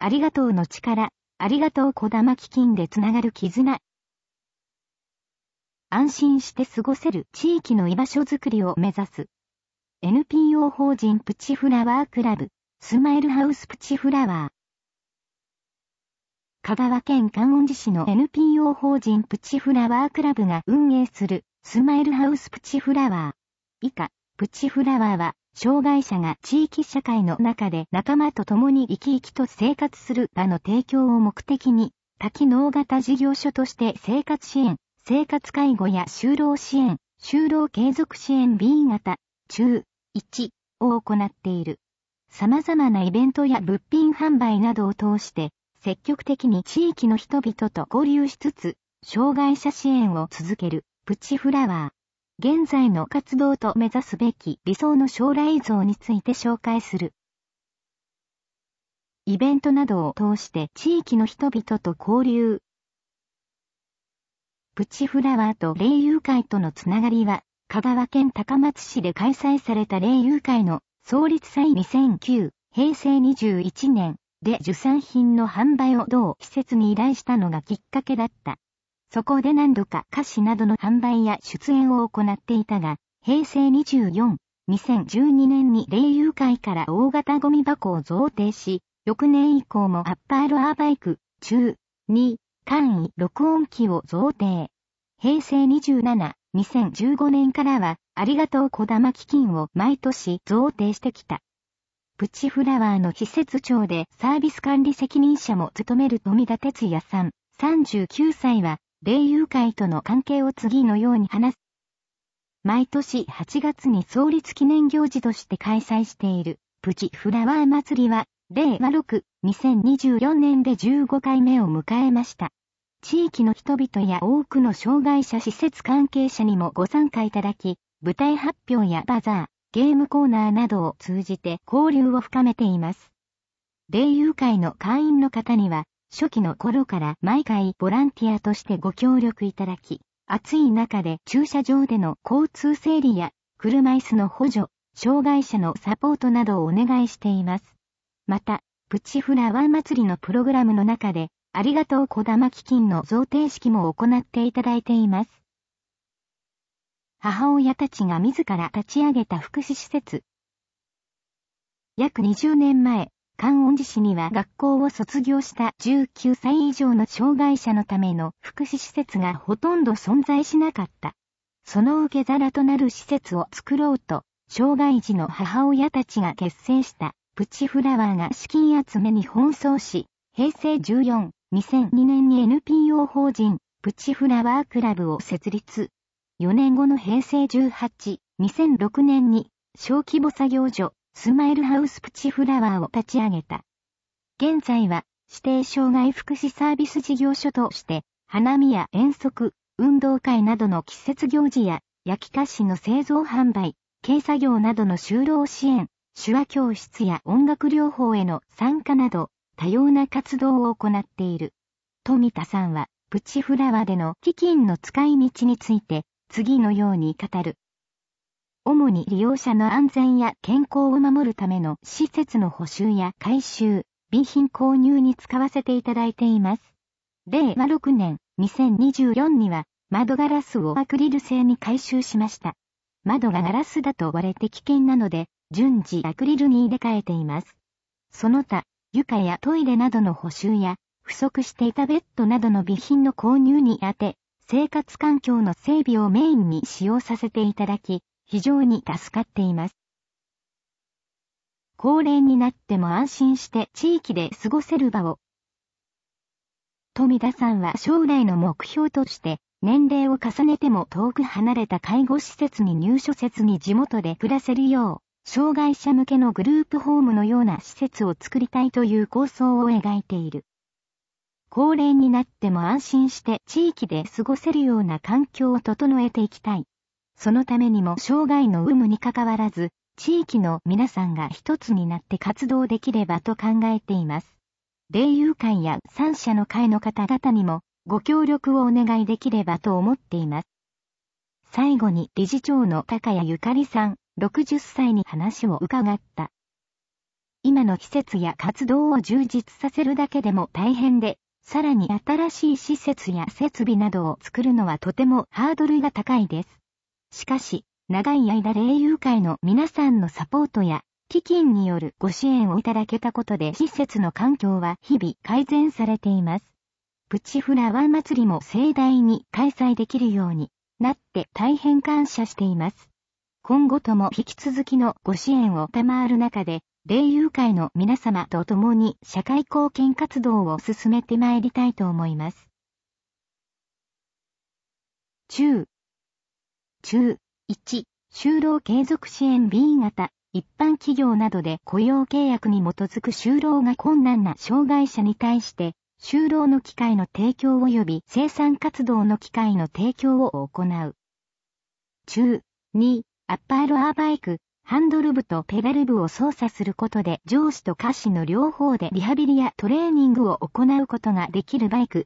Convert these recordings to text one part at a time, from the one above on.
ありがとうの力、ありがとうこだま基金でつながる絆。安心して過ごせる地域の居場所づくりを目指す。NPO 法人プチフラワークラブ、スマイルハウスプチフラワー。香川県観音寺市の NPO 法人プチフラワークラブが運営するスマイルハウスプチフラワー。以下、プチフラワーは、障害者が地域社会の中で仲間と共に生き生きと生活する場の提供を目的に、多機能型事業所として生活支援、生活介護や就労支援、就労継続支援 B 型、中、1を行っている。様々なイベントや物品販売などを通して、積極的に地域の人々と交流しつつ、障害者支援を続ける、プチフラワー。現在の活動と目指すべき理想の将来像について紹介する。イベントなどを通して地域の人々と交流。プチフラワーと霊友会とのつながりは、香川県高松市で開催された霊友会の創立祭2009、平成21年で受産品の販売を同施設に依頼したのがきっかけだった。そこで何度か菓子などの販売や出演を行っていたが、平成24、2012年に霊友会から大型ゴミ箱を贈呈し、翌年以降もアッパーロアバイク、中、2、簡易録音機を贈呈。平成27、2015年からは、ありがとうこだま基金を毎年贈呈してきた。プチフラワーの施設長でサービス管理責任者も務める富田哲也さん、39歳は、霊友会との関係を次のように話す。毎年8月に創立記念行事として開催している、プチフラワー祭りは、令和6、2024年で15回目を迎えました。地域の人々や多くの障害者施設関係者にもご参加いただき、舞台発表やバザー、ゲームコーナーなどを通じて交流を深めています。霊友会の会員の方には、初期の頃から毎回ボランティアとしてご協力いただき、暑い中で駐車場での交通整理や車椅子の補助、障害者のサポートなどをお願いしています。また、プチフラワー祭りのプログラムの中で、ありがとうこだま基金の贈呈式も行っていただいています。母親たちが自ら立ち上げた福祉施設。約20年前、観音寺市には学校を卒業した19歳以上の障害者のための福祉施設がほとんど存在しなかった。その受け皿となる施設を作ろうと、障害児の母親たちが結成したプチフラワーが資金集めに奔走し、平成14、2002年に NPO 法人プチフラワークラブを設立。4年後の平成18、2006年に小規模作業所スマイルハウスプチフラワーを立ち上げた。現在は指定障害福祉サービス事業所として花見や遠足、運動会などの季節行事や焼き菓子の製造販売、軽作業などの就労支援、手話教室や音楽療法への参加など多様な活動を行っている。富田さんはプチフラワーでの基金の使い道について次のように語る。主に利用者の安全や健康を守るための施設の補修や改修、備品購入に使わせていただいています。令和6年、2024には窓ガラスをアクリル製に改修しました。窓がガラスだと割れて危険なので、順次アクリルに入れ替えています。その他、床やトイレなどの補修や、不足していたベッドなどの備品の購入に充て、生活環境の整備をメインに使用させていただき、非常に助かっています。高齢になっても安心して地域で過ごせる場を。富田さんは将来の目標として、年齢を重ねても遠く離れた介護施設に入所せずに地元で暮らせるよう、障害者向けのグループホームのような施設を作りたいという構想を描いている。高齢になっても安心して地域で過ごせるような環境を整えていきたい。そのためにも障害の有無にかかわらず、地域の皆さんが一つになって活動できればと考えています。霊友会や三社の会の方々にもご協力をお願いできればと思っています。最後に理事長の高谷ゆかりさん、60歳に話を伺った。 今の施設や活動を充実させるだけでも大変で、さらに新しい施設や設備などを作るのはとてもハードルが高いです。しかし、長い間霊友会の皆さんのサポートや、基金によるご支援をいただけたことで施設の環境は日々改善されています。プチフラワー祭りも盛大に開催できるようになって大変感謝しています。今後とも引き続きのご支援を賜る中で、霊友会の皆様と共に社会貢献活動を進めてまいりたいと思います。1、就労継続支援 B 型、一般企業などで雇用契約に基づく就労が困難な障害者に対して、就労の機会の提供及び生産活動の機会の提供を行う。2、アッパーロアバイク、ハンドル部とペダル部を操作することで上司と下肢の両方でリハビリやトレーニングを行うことができるバイク。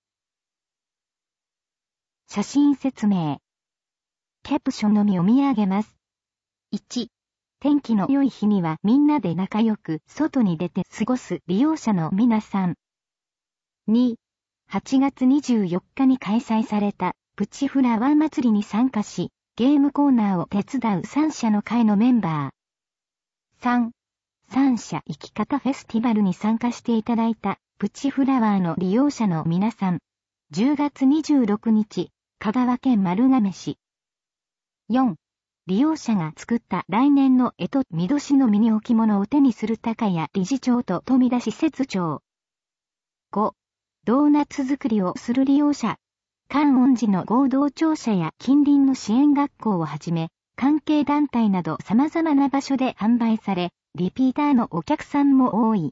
写真説明。キャプションのみ読み上げます。1、天気の良い日にはみんなで仲良く外に出て過ごす利用者の皆さん。2、8月24日に開催されたプチフラワー祭りに参加し、ゲームコーナーを手伝う三社の会のメンバー。3、三社生き方フェスティバルに参加していただいたプチフラワーの利用者の皆さん。10月26日、香川県丸亀市。4、利用者が作った来年の干支見年のミニ置物を手にする高谷理事長と富田施設長。5、ドーナツ作りをする利用者。観音寺の合同庁舎や近隣の支援学校をはじめ、関係団体など様々な場所で販売され、リピーターのお客さんも多い。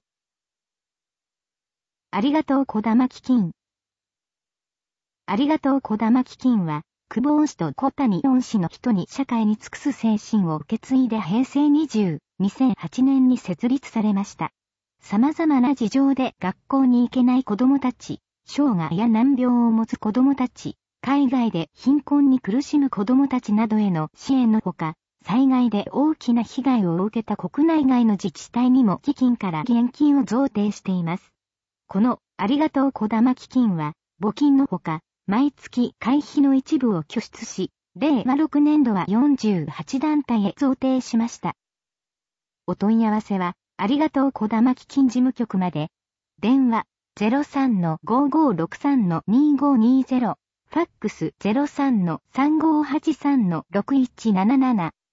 ありがとうこだま基金。ありがとうこだま基金は、久保恩師と小谷恩師の人に社会に尽くす精神を受け継いで平成2008年に設立されました。様々な事情で学校に行けない子どもたち、障害や難病を持つ子どもたち、海外で貧困に苦しむ子どもたちなどへの支援のほか、災害で大きな被害を受けた国内外の自治体にも基金から現金を贈呈しています。このありがとうこだま基金は、募金のほか、毎月会費の一部を拠出し、令和6年度は48団体へ贈呈しました。お問い合わせは、ありがとうこだま基金事務局まで。電話、03-5563-2520、ファックス 03-3583-6177